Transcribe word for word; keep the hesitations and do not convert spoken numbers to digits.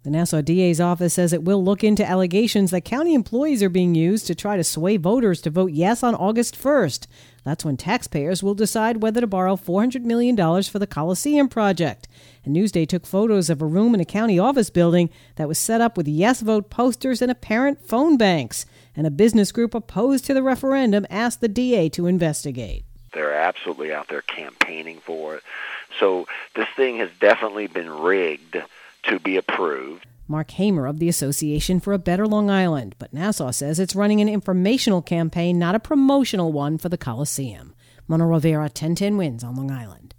The Nassau D A's office says it will look into allegations that county employees are being used to try to sway voters to vote yes on August first. That's when taxpayers will decide whether to borrow four hundred million dollars for the Coliseum project. And Newsday took photos of a room in a county office building that was set up with yes vote posters and apparent phone banks. And a business group opposed to the referendum asked the D A to investigate. They're absolutely out there campaigning for it. So this thing has definitely been rigged to be approved. Mark Hamer of the Association for a Better Long Island, but Nassau says it's running an informational campaign, not a promotional one for the Coliseum. Mona Rivera, ten ten Wins on Long Island.